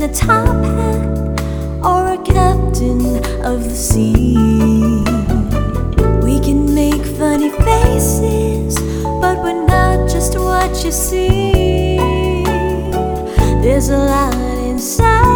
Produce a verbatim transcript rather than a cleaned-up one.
a top hat or a captain of the sea. We can make funny faces, but we're not just what you see. There's a lot inside